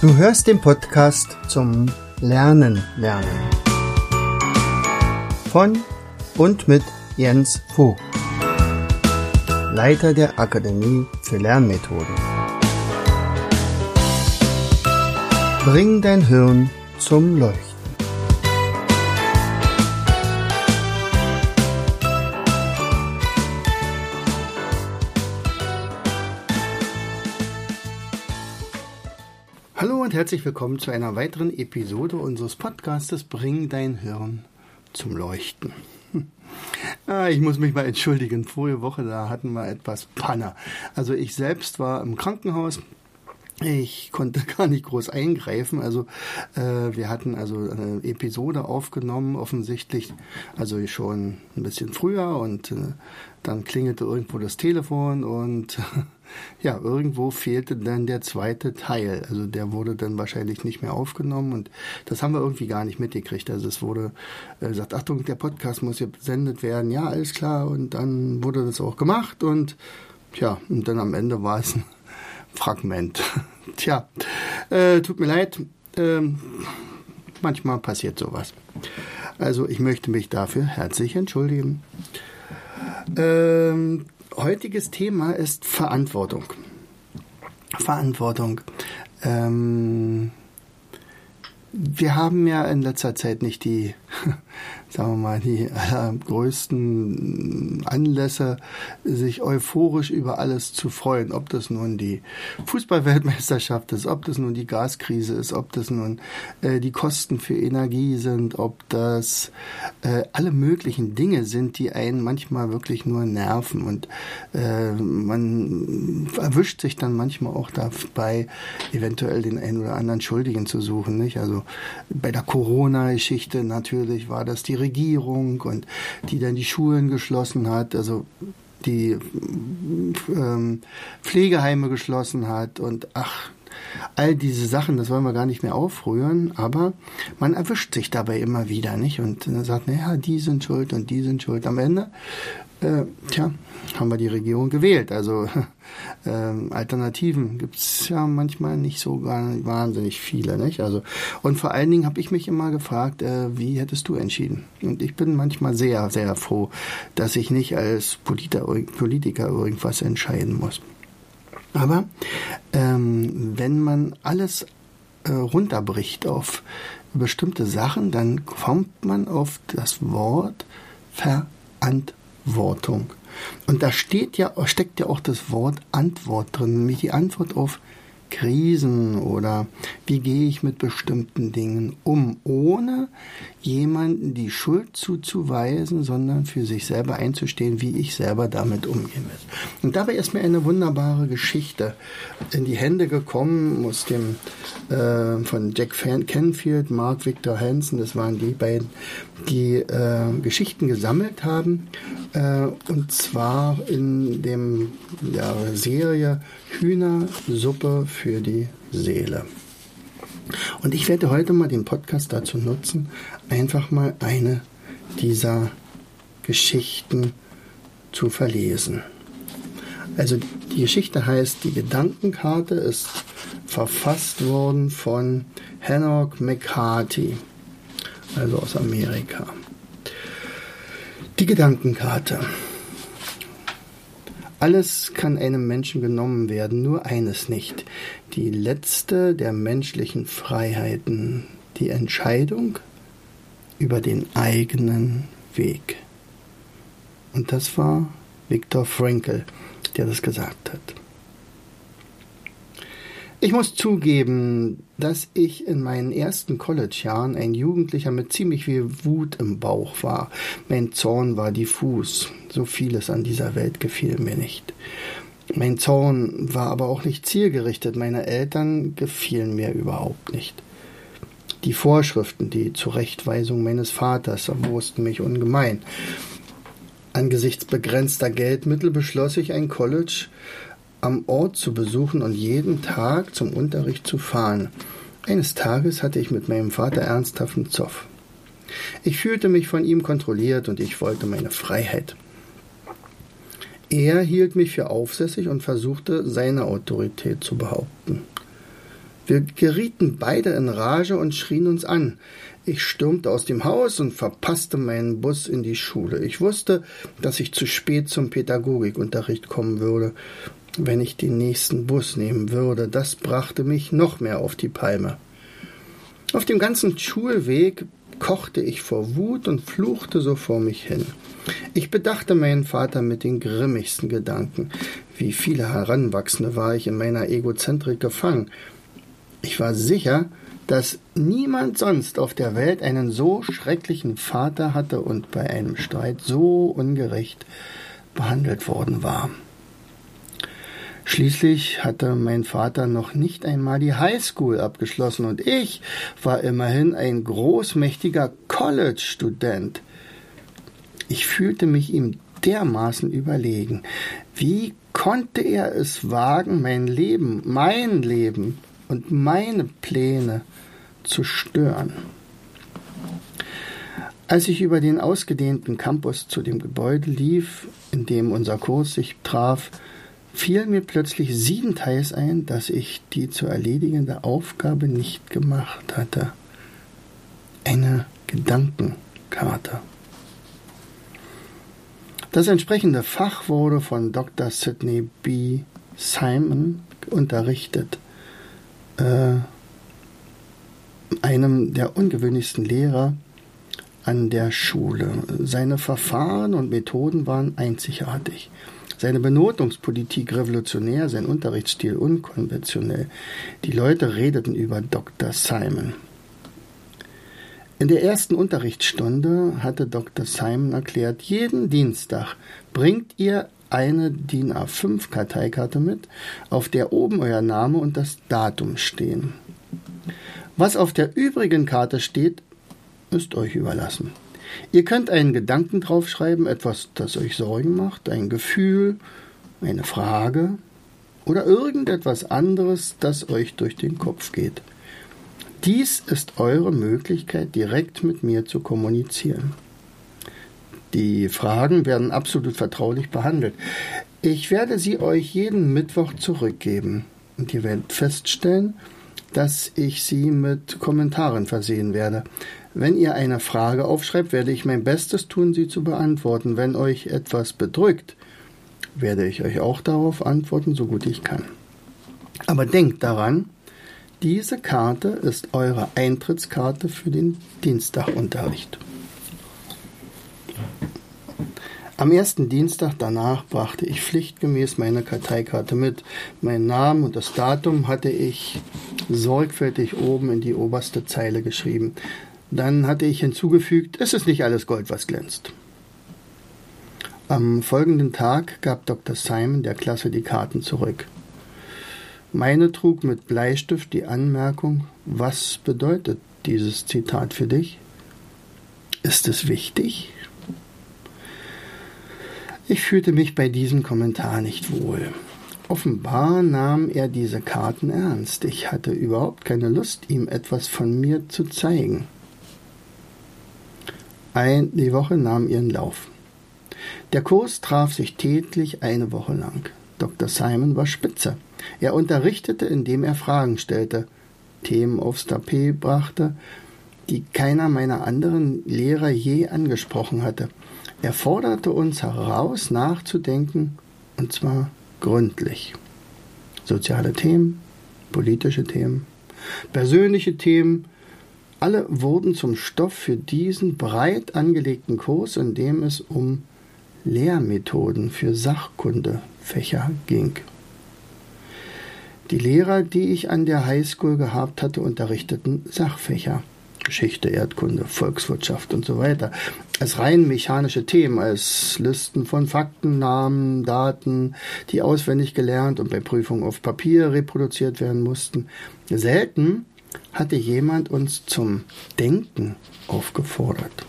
Du hörst den Podcast zum Lernen. Von und mit Jens Vogt, Leiter der Akademie für Lernmethoden. Bring dein Hirn zum Leuchten. Hallo und herzlich willkommen zu einer weiteren Episode unseres Podcastes Bring dein Hirn zum Leuchten. Ich muss mich mal entschuldigen, vorige Woche, da hatten wir etwas Panne. Also ich selbst war im Krankenhaus. Ich konnte gar nicht groß eingreifen, wir hatten eine Episode aufgenommen, offensichtlich, also schon ein bisschen früher und dann klingelte irgendwo das Telefon und ja, irgendwo fehlte dann der zweite Teil, also der wurde dann wahrscheinlich nicht mehr aufgenommen und das haben wir irgendwie gar nicht mitgekriegt, also es wurde gesagt, Achtung, der Podcast muss hier gesendet werden, ja, alles klar und dann wurde das auch gemacht und ja, und dann am Ende war es ein Fragment. Tja, tut mir leid, manchmal passiert sowas. Also ich möchte mich dafür herzlich entschuldigen. Heutiges Thema ist Verantwortung. Wir haben ja in letzter Zeit nicht die, sagen wir mal, die größten Anlässe, sich euphorisch über alles zu freuen. Ob das nun die Fußball-Weltmeisterschaft ist, ob das nun die Gaskrise ist, ob das nun die Kosten für Energie sind, ob das alle möglichen Dinge sind, die einen manchmal wirklich nur nerven. Und man erwischt sich dann manchmal auch dabei, eventuell den einen oder anderen Schuldigen zu suchen, nicht? Also bei der Corona-Geschichte natürlich war das die Regierung und die dann die Schulen geschlossen hat, also die Pflegeheime geschlossen hat und all diese Sachen, das wollen wir gar nicht mehr aufrühren, aber man erwischt sich dabei immer wieder, nicht? Und dann sagt, naja, die sind schuld und die sind schuld. Am Ende, haben wir die Regierung gewählt. Also Alternativen gibt's ja manchmal nicht so wahnsinnig viele, nicht? Also und vor allen Dingen habe ich mich immer gefragt, wie hättest du entschieden? Und ich bin manchmal sehr, sehr froh, dass ich nicht als Politiker irgendwas entscheiden muss. Aber wenn man alles runterbricht auf bestimmte Sachen, dann kommt man auf das Wort Verantwortung. Und da steckt ja auch das Wort Antwort drin, nämlich die Antwort auf Krisen oder wie gehe ich mit bestimmten Dingen um, ohne jemanden die Schuld zuzuweisen, sondern für sich selber einzustehen, wie ich selber damit umgehen will. Und dabei ist mir eine wunderbare Geschichte in die Hände gekommen von Jack Canfield, Mark Victor Hansen, das waren die beiden, die Geschichten gesammelt haben, und zwar in der Serie Hühnersuppe für die Seele. Und ich werde heute mal den Podcast dazu nutzen, einfach mal eine dieser Geschichten zu verlesen. Also die Geschichte heißt Die Gedankenkarte, ist verfasst worden von Hanok McCarthy, also aus Amerika. Die Gedankenkarte. Alles kann einem Menschen genommen werden, nur eines nicht. Die letzte der menschlichen Freiheiten, die Entscheidung über den eigenen Weg. Und das war Viktor Frankl, der das gesagt hat. Ich muss zugeben, dass ich in meinen ersten College-Jahren ein Jugendlicher mit ziemlich viel Wut im Bauch war. Mein Zorn war diffus. So vieles an dieser Welt gefiel mir nicht. Mein Zorn war aber auch nicht zielgerichtet. Meine Eltern gefielen mir überhaupt nicht. Die Vorschriften, die Zurechtweisung meines Vaters erbosten mich ungemein. Angesichts begrenzter Geldmittel beschloss ich, ein College am Ort zu besuchen und jeden Tag zum Unterricht zu fahren. Eines Tages hatte ich mit meinem Vater ernsthaften Zoff. Ich fühlte mich von ihm kontrolliert und ich wollte meine Freiheit. Er hielt mich für aufsässig und versuchte, seine Autorität zu behaupten. Wir gerieten beide in Rage und schrien uns an. Ich stürmte aus dem Haus und verpasste meinen Bus in die Schule. Ich wusste, dass ich zu spät zum Pädagogikunterricht kommen würde, wenn ich den nächsten Bus nehmen würde. Das brachte mich noch mehr auf die Palme. Auf dem ganzen Schulweg kochte ich vor Wut und fluchte so vor mich hin. Ich bedachte meinen Vater mit den grimmigsten Gedanken. Wie viele Heranwachsende war ich in meiner Egozentrik gefangen. Ich war sicher, dass niemand sonst auf der Welt einen so schrecklichen Vater hatte und bei einem Streit so ungerecht behandelt worden war. Schließlich hatte mein Vater noch nicht einmal die Highschool abgeschlossen und ich war immerhin ein großmächtiger College-Student. Ich fühlte mich ihm dermaßen überlegen. Wie konnte er es wagen, mein Leben und meine Pläne zu stören? Als ich über den ausgedehnten Campus zu dem Gebäude lief, in dem unser Kurs sich traf, fiel mir plötzlich siebenteils ein, dass ich die zu erledigende Aufgabe nicht gemacht hatte. Eine Gedankenkarte. Das entsprechende Fach wurde von Dr. Sidney B. Simon unterrichtet, einem der ungewöhnlichsten Lehrer an der Schule. Seine Verfahren und Methoden waren einzigartig. Seine Benotungspolitik revolutionär, sein Unterrichtsstil unkonventionell. Die Leute redeten über Dr. Simon. In der ersten Unterrichtsstunde hatte Dr. Simon erklärt, jeden Dienstag bringt ihr eine DIN A5 Karteikarte mit, auf der oben euer Name und das Datum stehen. Was auf der übrigen Karte steht, ist euch überlassen. Ihr könnt einen Gedanken draufschreiben, etwas, das euch Sorgen macht, ein Gefühl, eine Frage oder irgendetwas anderes, das euch durch den Kopf geht. Dies ist eure Möglichkeit, direkt mit mir zu kommunizieren. Die Fragen werden absolut vertraulich behandelt. Ich werde sie euch jeden Mittwoch zurückgeben und ihr werdet feststellen, dass ich sie mit Kommentaren versehen werde. Wenn ihr eine Frage aufschreibt, werde ich mein Bestes tun, sie zu beantworten. Wenn euch etwas bedrückt, werde ich euch auch darauf antworten, so gut ich kann. Aber denkt daran, diese Karte ist eure Eintrittskarte für den Dienstagunterricht. Am ersten Dienstag danach brachte ich pflichtgemäß meine Karteikarte mit. Meinen Namen und das Datum hatte ich sorgfältig oben in die oberste Zeile geschrieben. Dann hatte ich hinzugefügt, es ist nicht alles Gold, was glänzt. Am folgenden Tag gab Dr. Simon der Klasse die Karten zurück. Meine trug mit Bleistift die Anmerkung, was bedeutet dieses Zitat für dich? Ist es wichtig? Ich fühlte mich bei diesem Kommentar nicht wohl. Offenbar nahm er diese Karten ernst. Ich hatte überhaupt keine Lust, ihm etwas von mir zu zeigen. Die Woche nahm ihren Lauf. Der Kurs traf sich täglich eine Woche lang. Dr. Simon war spitze. Er unterrichtete, indem er Fragen stellte, Themen aufs Tapet brachte, die keiner meiner anderen Lehrer je angesprochen hatte. Er forderte uns heraus, nachzudenken, und zwar gründlich. Soziale Themen, politische Themen, persönliche Themen, alle wurden zum Stoff für diesen breit angelegten Kurs, in dem es um Lehrmethoden für Sachkundefächer ging. Die Lehrer, die ich an der Highschool gehabt hatte, unterrichteten Sachfächer, Geschichte, Erdkunde, Volkswirtschaft und so weiter, als rein mechanische Themen, als Listen von Fakten, Namen, Daten, die auswendig gelernt und bei Prüfungen auf Papier reproduziert werden mussten. Selten hatte jemand uns zum Denken aufgefordert.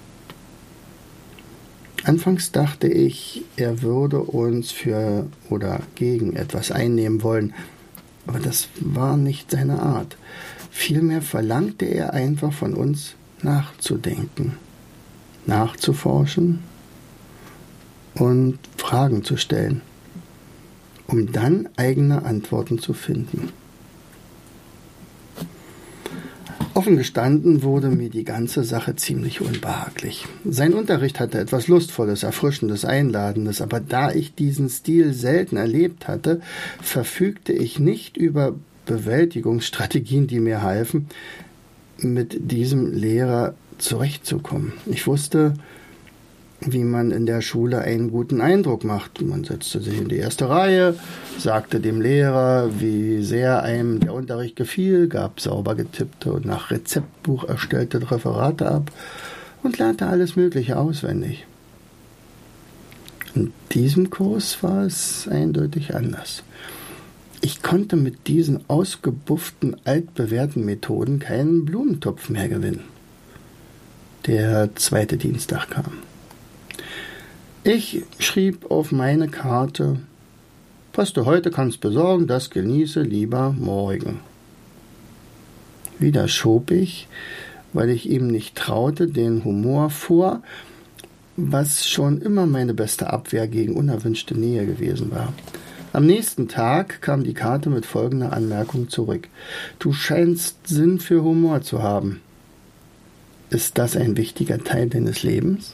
Anfangs dachte ich, er würde uns für oder gegen etwas einnehmen wollen, aber das war nicht seine Art. Vielmehr verlangte er einfach von uns, nachzudenken, nachzuforschen und Fragen zu stellen, um dann eigene Antworten zu finden. Offen gestanden wurde mir die ganze Sache ziemlich unbehaglich. Sein Unterricht hatte etwas Lustvolles, Erfrischendes, Einladendes, aber da ich diesen Stil selten erlebt hatte, verfügte ich nicht über Bewältigungsstrategien, die mir halfen, mit diesem Lehrer zurechtzukommen. Ich wusste, wie man in der Schule einen guten Eindruck macht. Man setzte sich in die erste Reihe, sagte dem Lehrer, wie sehr einem der Unterricht gefiel, gab sauber getippte und nach Rezeptbuch erstellte Referate ab und lernte alles Mögliche auswendig. In diesem Kurs war es eindeutig anders. Ich konnte mit diesen ausgebufften, altbewährten Methoden keinen Blumentopf mehr gewinnen. Der zweite Dienstag kam. Ich schrieb auf meine Karte, was du heute kannst besorgen, das genieße lieber morgen. Wieder schob ich, weil ich ihm nicht traute, den Humor vor, was schon immer meine beste Abwehr gegen unerwünschte Nähe gewesen war. Am nächsten Tag kam die Karte mit folgender Anmerkung zurück. Du scheinst Sinn für Humor zu haben. Ist das ein wichtiger Teil deines Lebens?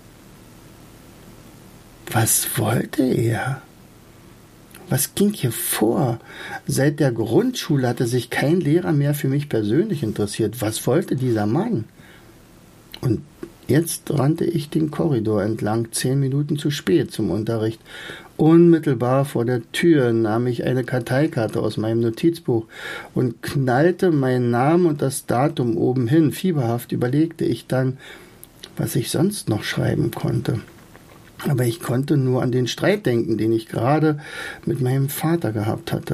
Was wollte er? Was ging hier vor? Seit der Grundschule hatte sich kein Lehrer mehr für mich persönlich interessiert. Was wollte dieser Mann? Und jetzt rannte ich den Korridor entlang, 10 Minuten zu spät zum Unterricht. Unmittelbar vor der Tür nahm ich eine Karteikarte aus meinem Notizbuch und knallte meinen Namen und das Datum oben hin. Fieberhaft überlegte ich dann, was ich sonst noch schreiben konnte. Aber ich konnte nur an den Streit denken, den ich gerade mit meinem Vater gehabt hatte.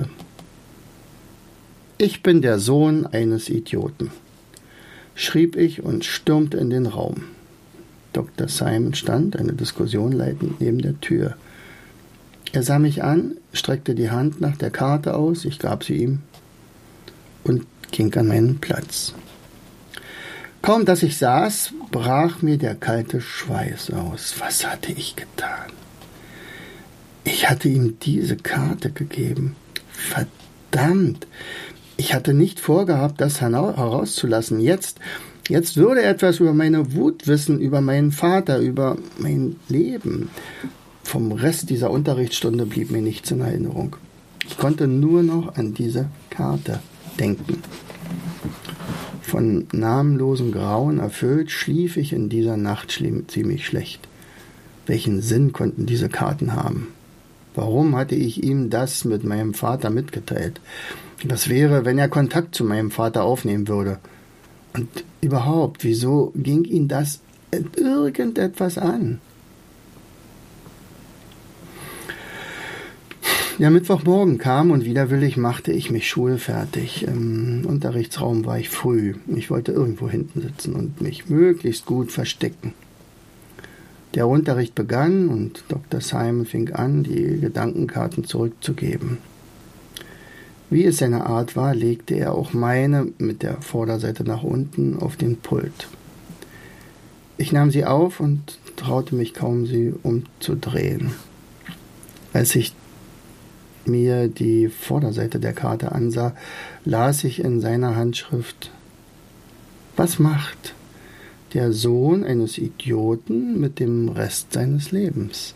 Ich bin der Sohn eines Idioten, schrieb ich und stürmte in den Raum. Dr. Simon stand, eine Diskussion leitend, neben der Tür. Er sah mich an, streckte die Hand nach der Karte aus, ich gab sie ihm und ging an meinen Platz. Kaum, dass ich saß, brach mir der kalte Schweiß aus. Was hatte ich getan? Ich hatte ihm diese Karte gegeben. Verdammt! Ich hatte nicht vorgehabt, das herauszulassen. Jetzt würde er etwas über meine Wut wissen, über meinen Vater, über mein Leben. Vom Rest dieser Unterrichtsstunde blieb mir nichts in Erinnerung. Ich konnte nur noch an diese Karte denken. Von namenlosem Grauen erfüllt, schlief ich in dieser Nacht ziemlich schlecht. Welchen Sinn konnten diese Karten haben? Warum hatte ich ihm das mit meinem Vater mitgeteilt? Was wäre, wenn er Kontakt zu meinem Vater aufnehmen würde? Und überhaupt, wieso ging ihn das irgendetwas an? Der Mittwochmorgen kam und widerwillig machte ich mich schulfertig. Im Unterrichtsraum war ich früh. Ich wollte irgendwo hinten sitzen und mich möglichst gut verstecken. Der Unterricht begann und Dr. Simon fing an, die Gedankenkarten zurückzugeben. Wie es seine Art war, legte er auch meine mit der Vorderseite nach unten auf den Pult. Ich nahm sie auf und traute mich kaum, sie umzudrehen. Als ich mir die Vorderseite der Karte ansah, las ich in seiner Handschrift: Was macht der Sohn eines Idioten mit dem Rest seines Lebens?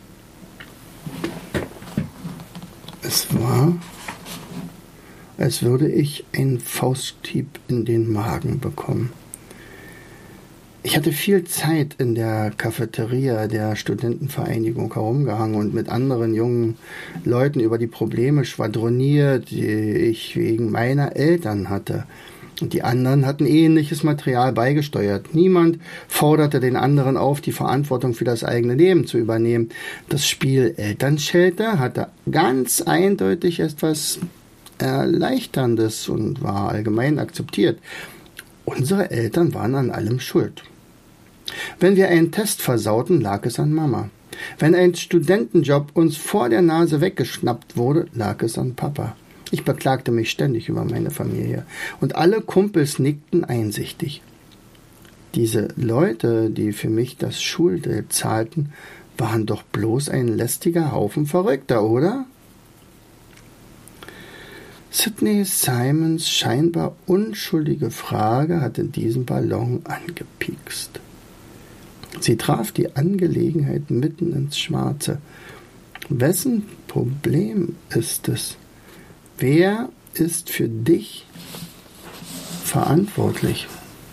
Es war, als würde ich einen Fausthieb in den Magen bekommen. Ich hatte viel Zeit in der Cafeteria der Studentenvereinigung herumgehangen und mit anderen jungen Leuten über die Probleme schwadroniert, die ich wegen meiner Eltern hatte. Und die anderen hatten ähnliches Material beigesteuert. Niemand forderte den anderen auf, die Verantwortung für das eigene Leben zu übernehmen. Das Spiel Elternschelte hatte ganz eindeutig etwas Erleichterndes und war allgemein akzeptiert. Unsere Eltern waren an allem schuld. Wenn wir einen Test versauten, lag es an Mama. Wenn ein Studentenjob uns vor der Nase weggeschnappt wurde, lag es an Papa. Ich beklagte mich ständig über meine Familie und alle Kumpels nickten einsichtig. Diese Leute, die für mich das Schulgeld zahlten, waren doch bloß ein lästiger Haufen Verrückter, oder? Sidney Simons scheinbar unschuldige Frage hatte diesen Ballon angepiekst. Sie traf die Angelegenheit mitten ins Schwarze. Wessen Problem ist es? Wer ist für dich verantwortlich?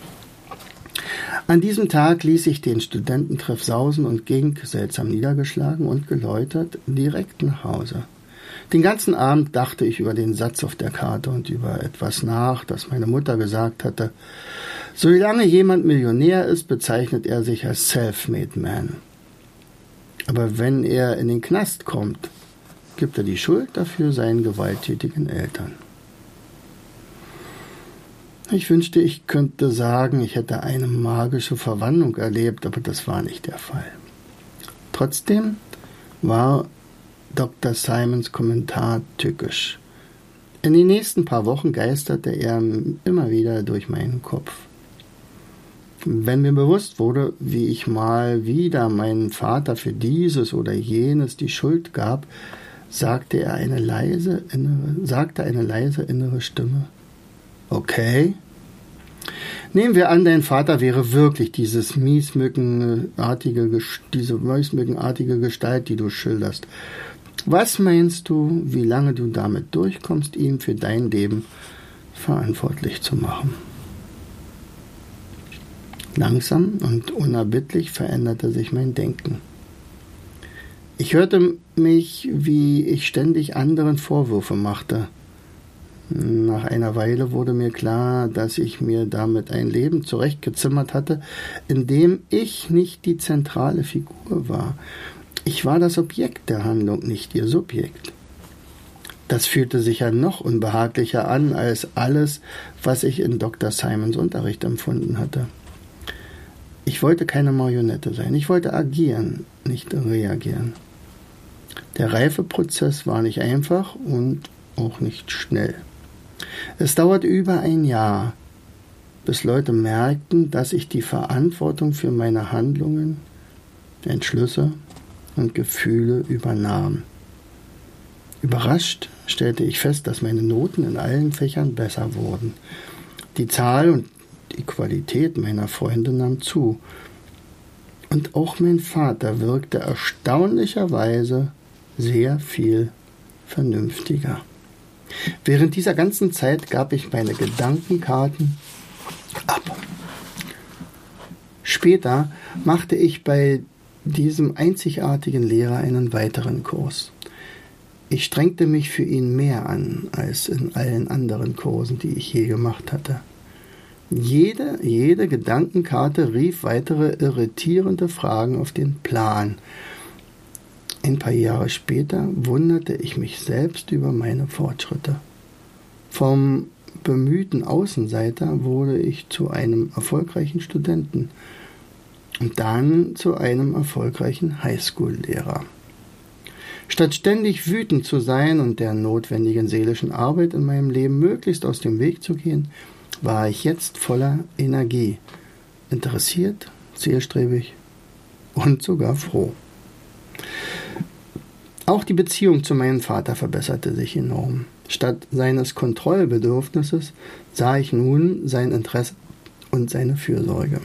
An diesem Tag ließ ich den Studententreff sausen und ging, seltsam niedergeschlagen und geläutert, direkt nach Hause. Den ganzen Abend dachte ich über den Satz auf der Karte und über etwas nach, das meine Mutter gesagt hatte. Solange jemand Millionär ist, bezeichnet er sich als Self-Made Man. Aber wenn er in den Knast kommt, gibt er die Schuld dafür seinen gewalttätigen Eltern. Ich wünschte, ich könnte sagen, ich hätte eine magische Verwandlung erlebt, aber das war nicht der Fall. Trotzdem war Dr. Simons Kommentar tückisch. In den nächsten paar Wochen geisterte er immer wieder durch meinen Kopf. Wenn mir bewusst wurde, wie ich mal wieder meinem Vater für dieses oder jenes die Schuld gab, sagte eine leise innere Stimme: Okay. Nehmen wir an, dein Vater wäre wirklich diese mäusmückenartige Gestalt, die du schilderst. Was meinst du, wie lange du damit durchkommst, ihn für dein Leben verantwortlich zu machen? Langsam und unerbittlich veränderte sich mein Denken. Ich hörte mich, wie ich ständig anderen Vorwürfe machte. Nach einer Weile wurde mir klar, dass ich mir damit ein Leben zurechtgezimmert hatte, in dem ich nicht die zentrale Figur war. Ich war das Objekt der Handlung, nicht ihr Subjekt. Das fühlte sich ja noch unbehaglicher an als alles, was ich in Dr. Simons Unterricht empfunden hatte. Ich wollte keine Marionette sein. Ich wollte agieren, nicht reagieren. Der Reifeprozess war nicht einfach und auch nicht schnell. Es dauerte über ein Jahr, bis Leute merkten, dass ich die Verantwortung für meine Handlungen, Entschlüsse und Gefühle übernahm. Überrascht stellte ich fest, dass meine Noten in allen Fächern besser wurden. Die Zahl und die Qualität meiner Freunde nahm zu. Und auch mein Vater wirkte erstaunlicherweise sehr viel vernünftiger. Während dieser ganzen Zeit gab ich meine Gedankenkarten ab. Später machte ich bei diesem einzigartigen Lehrer einen weiteren Kurs. Ich strengte mich für ihn mehr an als in allen anderen Kursen, die ich je gemacht hatte. Jede Gedankenkarte rief weitere irritierende Fragen auf den Plan. Ein paar Jahre später wunderte ich mich selbst über meine Fortschritte. Vom bemühten Außenseiter wurde ich zu einem erfolgreichen Studenten und dann zu einem erfolgreichen Highschool-Lehrer. Statt ständig wütend zu sein und der notwendigen seelischen Arbeit in meinem Leben möglichst aus dem Weg zu gehen, war ich jetzt voller Energie, interessiert, zielstrebig und sogar froh. Auch die Beziehung zu meinem Vater verbesserte sich enorm. Statt seines Kontrollbedürfnisses sah ich nun sein Interesse und seine Fürsorge.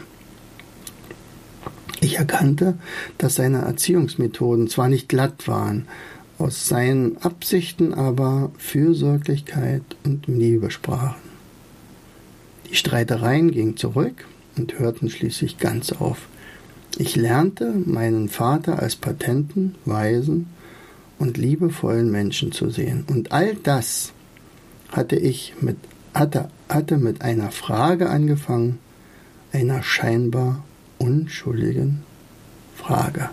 Ich erkannte, dass seine Erziehungsmethoden zwar nicht glatt waren, aus seinen Absichten aber Fürsorglichkeit und Liebe sprachen. Die Streitereien gingen zurück und hörten schließlich ganz auf. Ich lernte meinen Vater als patenten, weisen und liebevollen Menschen zu sehen. Und all das hatte mit einer Frage angefangen, einer scheinbar unschuldigen Frage.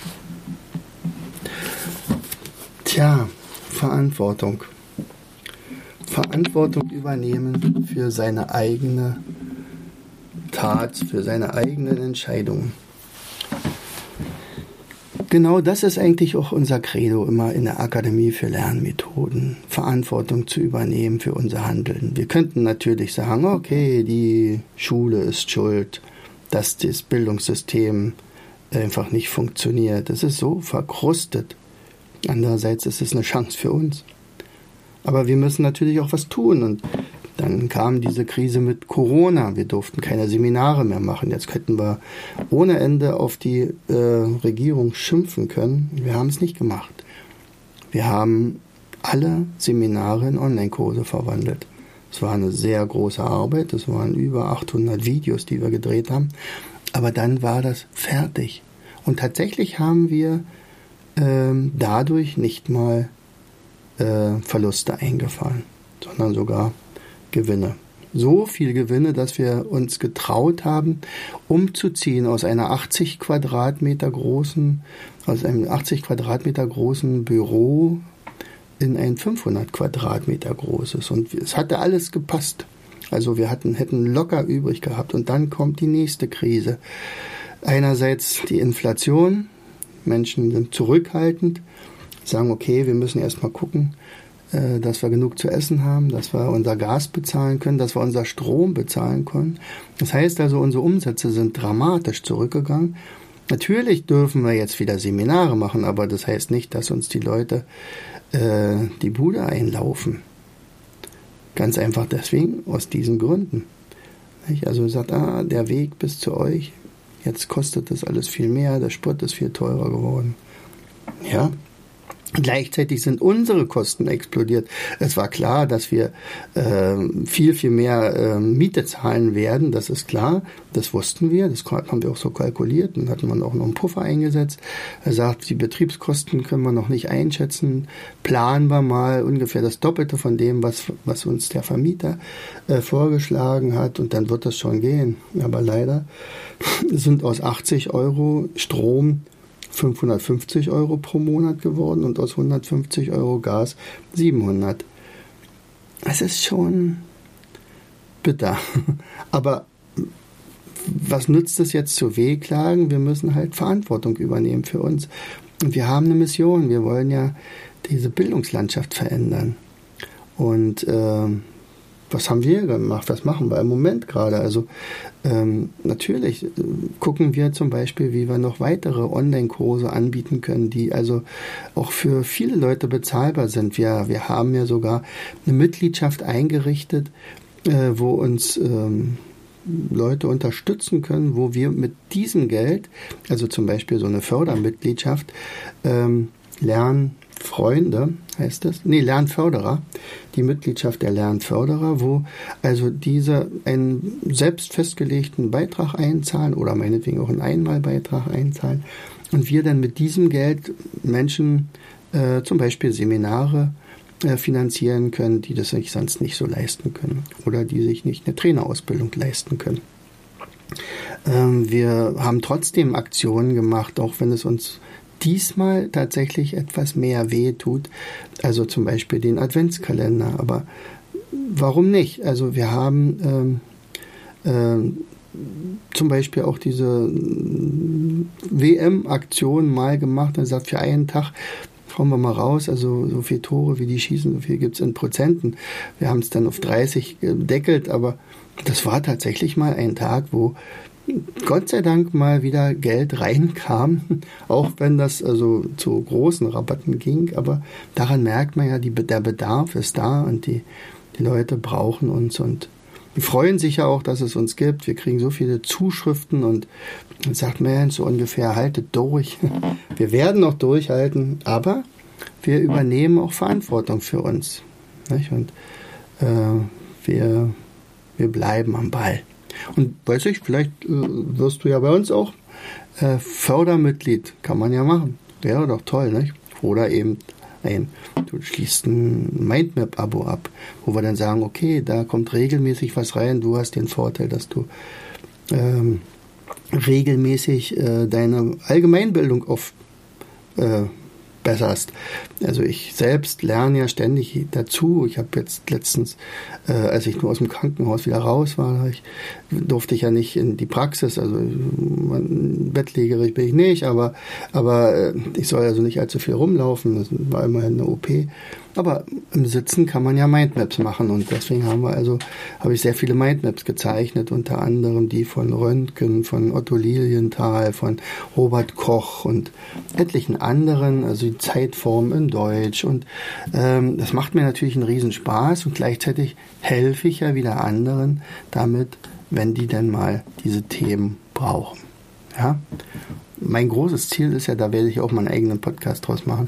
Tja, Verantwortung. Verantwortung übernehmen für seine eigene Tat, für seine eigenen Entscheidungen. Genau das ist eigentlich auch unser Credo immer in der Akademie für Lernmethoden, Verantwortung zu übernehmen für unser Handeln. Wir könnten natürlich sagen, okay, die Schule ist schuld, dass das Bildungssystem einfach nicht funktioniert. Es ist so verkrustet. Andererseits ist es eine Chance für uns. Aber wir müssen natürlich auch was tun. Und dann kam diese Krise mit Corona. Wir durften keine Seminare mehr machen. Jetzt hätten wir ohne Ende auf die Regierung schimpfen können. Wir haben es nicht gemacht. Wir haben alle Seminare in Online-Kurse verwandelt. Es war eine sehr große Arbeit. Es waren über 800 Videos, die wir gedreht haben. Aber dann war das fertig. Und tatsächlich haben wir dadurch nicht mal Verluste eingefahren, sondern sogar Gewinne. So viel Gewinne, dass wir uns getraut haben, umzuziehen aus einem 80 Quadratmeter großen Büro in ein 500 Quadratmeter großes. Und es hatte alles gepasst. Also wir hätten locker übrig gehabt. Und dann kommt die nächste Krise. Einerseits die Inflation. Menschen sind zurückhaltend, sagen, okay, wir müssen erstmal gucken, dass wir genug zu essen haben, dass wir unser Gas bezahlen können, dass wir unser Strom bezahlen können. Das heißt also, unsere Umsätze sind dramatisch zurückgegangen. Natürlich dürfen wir jetzt wieder Seminare machen, aber das heißt nicht, dass uns die Leute die Bude einlaufen. Ganz einfach deswegen, aus diesen Gründen. Also sagt, der Weg bis zu euch, jetzt kostet das alles viel mehr, der Sprit ist viel teurer geworden. Ja. Gleichzeitig sind unsere Kosten explodiert. Es war klar, dass wir viel, viel mehr Miete zahlen werden, das ist klar. Das wussten wir, das haben wir auch so kalkuliert und hatten wir auch noch einen Puffer eingesetzt. Er sagt, die Betriebskosten können wir noch nicht einschätzen. Planen wir mal ungefähr das Doppelte von dem, was uns der Vermieter vorgeschlagen hat, und dann wird das schon gehen. Aber leider sind aus 80 € Strom 550 € pro Monat geworden und aus 150 € Gas 700. Es ist schon bitter. Aber was nützt es jetzt zu wehklagen? Wir müssen halt Verantwortung übernehmen für uns. Und wir haben eine Mission. Wir wollen ja diese Bildungslandschaft verändern. Und was haben wir gemacht? Was machen wir im Moment gerade? Also natürlich gucken wir zum Beispiel, wie wir noch weitere Online-Kurse anbieten können, die also auch für viele Leute bezahlbar sind. Wir haben ja sogar eine Mitgliedschaft eingerichtet, wo uns Leute unterstützen können, wo wir mit diesem Geld, also zum Beispiel so eine Fördermitgliedschaft, Lernfreunde heißt es, Lernförderer, die Mitgliedschaft der Lernförderer, wo also diese einen selbst festgelegten Beitrag einzahlen oder meinetwegen auch einen Einmalbeitrag einzahlen und wir dann mit diesem Geld Menschen zum Beispiel Seminare finanzieren können, die das sich sonst nicht so leisten können oder die sich nicht eine Trainerausbildung leisten können. Wir haben trotzdem Aktionen gemacht, auch wenn es uns diesmal tatsächlich etwas mehr weh tut, also zum Beispiel den Adventskalender. Aber warum nicht? Also wir haben zum Beispiel auch diese WM-Aktion mal gemacht und gesagt, für einen Tag hauen wir mal raus, also so viele Tore, wie die schießen, so viel gibt es in Prozenten. Wir haben es dann auf 30 gedeckelt, aber das war tatsächlich mal ein Tag, wo Gott sei Dank mal wieder Geld reinkam, auch wenn das also zu großen Rabatten ging, aber daran merkt man ja, der Bedarf ist da und die Leute brauchen uns und die freuen sich ja auch, dass es uns gibt. Wir kriegen so viele Zuschriften und man sagt, Mensch, so ungefähr, haltet durch. Wir werden noch durchhalten, aber wir übernehmen auch Verantwortung für uns. Nicht? Und wir bleiben am Ball. Und weiß ich, vielleicht wirst du ja bei uns auch Fördermitglied. Kann man ja machen. Wäre doch toll, nicht? Oder eben du schließt ein Mindmap-Abo ab, wo wir dann sagen, okay, da kommt regelmäßig was rein. Du hast den Vorteil, dass du regelmäßig deine Allgemeinbildung besserst. Also ich selbst lerne ja ständig dazu. Ich habe jetzt letztens, als ich nur aus dem Krankenhaus wieder raus war, durfte ich ja nicht in die Praxis, also bettlägerig bin ich nicht, aber ich soll also nicht allzu viel rumlaufen, das war immerhin eine OP. Aber im Sitzen kann man ja Mindmaps machen und deswegen habe ich sehr viele Mindmaps gezeichnet, unter anderem die von Röntgen, von Otto Lilienthal, von Robert Koch und etlichen anderen, also die Zeitform in Deutsch und das macht mir natürlich einen Riesenspaß und gleichzeitig helfe ich ja wieder anderen damit, wenn die dann mal diese Themen brauchen. Ja? Mein großes Ziel ist ja, da werde ich auch mal einen eigenen Podcast draus machen,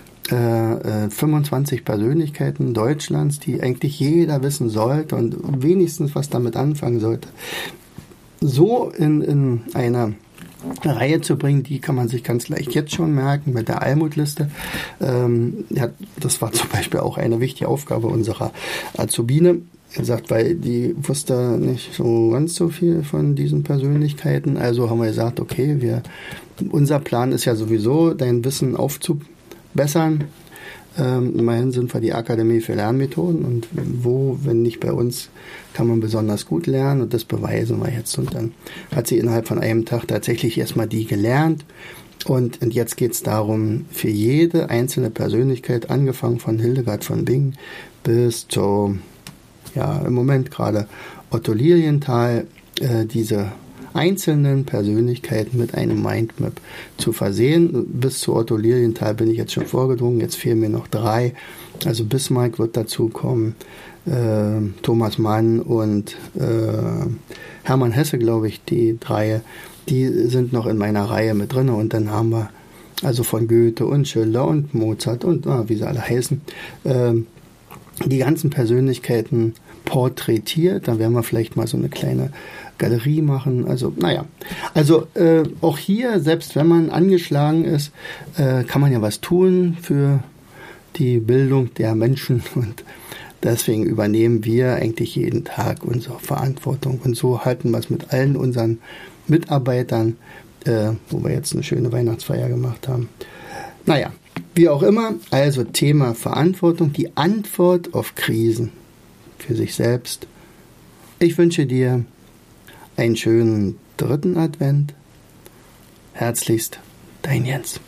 25 Persönlichkeiten Deutschlands, die eigentlich jeder wissen sollte und wenigstens was damit anfangen sollte, so in einer Reihe zu bringen, die kann man sich ganz leicht jetzt schon merken mit der Almutliste. Ja, das war zum Beispiel auch eine wichtige Aufgabe unserer Azubine. Er sagt, weil die wusste nicht so ganz so viel von diesen Persönlichkeiten. Also haben wir gesagt, okay, unser Plan ist ja sowieso, dein Wissen aufzubessern. Immerhin sind wir die Akademie für Lernmethoden und wo, wenn nicht bei uns, kann man besonders gut lernen und das beweisen wir jetzt. Und dann hat sie innerhalb von einem Tag tatsächlich erstmal die gelernt und jetzt geht es darum, für jede einzelne Persönlichkeit, angefangen von Hildegard von Bingen bis zu, ja, im Moment gerade Otto Lilienthal, diese einzelnen Persönlichkeiten mit einem Mindmap zu versehen. Bis zu Otto Lilienthal bin ich jetzt schon vorgedrungen, jetzt fehlen mir noch 3. Also Bismarck wird dazu kommen, Thomas Mann und Hermann Hesse, glaube ich, die 3, die sind noch in meiner Reihe mit drin und dann haben wir also von Goethe und Schiller und Mozart und wie sie alle heißen, die ganzen Persönlichkeiten porträtiert. Da werden wir vielleicht mal so eine kleine Galerie machen. Also, naja. Also, auch hier, selbst wenn man angeschlagen ist, kann man ja was tun für die Bildung der Menschen. Und deswegen übernehmen wir eigentlich jeden Tag unsere Verantwortung. Und so halten wir es mit allen unseren Mitarbeitern, wo wir jetzt eine schöne Weihnachtsfeier gemacht haben. Naja, wie auch immer. Also Thema Verantwortung, die Antwort auf Krisen für sich selbst. Ich wünsche dir einen schönen 3. Advent. Herzlichst, dein Jens.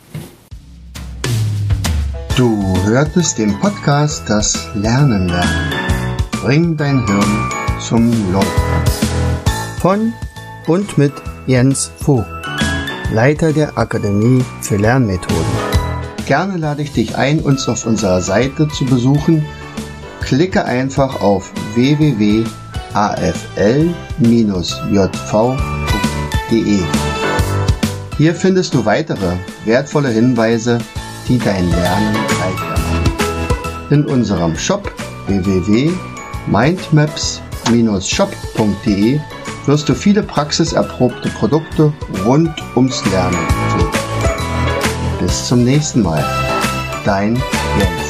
Du hörtest den Podcast Das Lernen lernen. Bring dein Hirn zum Laufen. Von und mit Jens Vogt, Leiter der Akademie für Lernmethoden. Gerne lade ich dich ein, uns auf unserer Seite zu besuchen. Klicke einfach auf www.afl-jv.de. Hier findest du weitere wertvolle Hinweise, die dein Lernen leichter machen. In unserem Shop www.mindmaps-shop.de wirst du viele praxiserprobte Produkte rund ums Lernen finden. Bis zum nächsten Mal. Dein Jens.